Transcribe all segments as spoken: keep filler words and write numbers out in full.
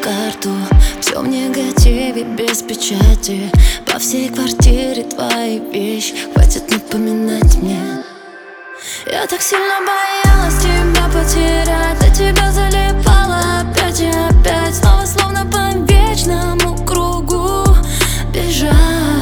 карту, все в негативе, без печати. По всей квартире твои вещи, хватит напоминать мне. Я так сильно боялась тебя потерять, до тебя залипала опять и опять, снова словно по вечному кругу бежать.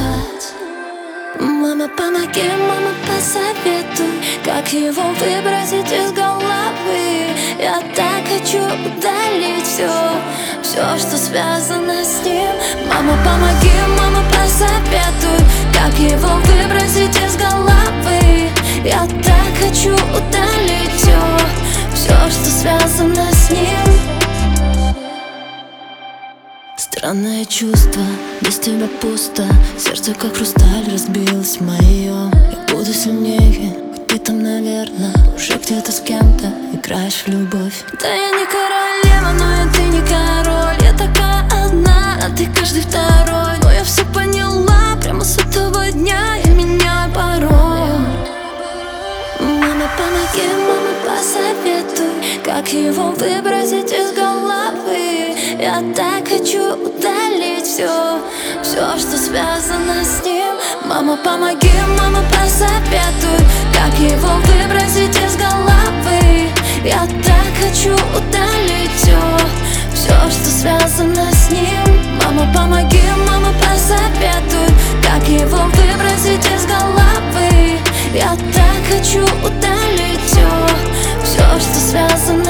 Мама, помоги, мама, посоветуй, как его выбросить из головы. Я так хочу удалить все, все, что связано с ним. Мама, помоги, мама, посоветуй, как его выбросить из головы. Я так хочу удалить все, все, что связано с ним. Странное чувство, без тебя пусто, сердце как хрусталь разбилось мое. Я буду сильнее, хоть ты там, наверное, уже где-то с кем-то играешь в любовь. Да я не королева, но и ты не король. Я такая одна, а ты каждый второй. Но я все поняла, прямо с этого дня я меняю пароль. Мама, помоги, мама, посоветуй, как его выбросить из головы. Я так хочу удалить все, все, что связано с ним. Мама, помоги, мама, посоветуй, как его выбросить из головы. Я так хочу удалить все, все, что связано с ним. Мама, помоги, мама, посоветуй, как его выбросить из головы. Я так хочу удалить все, все, что связано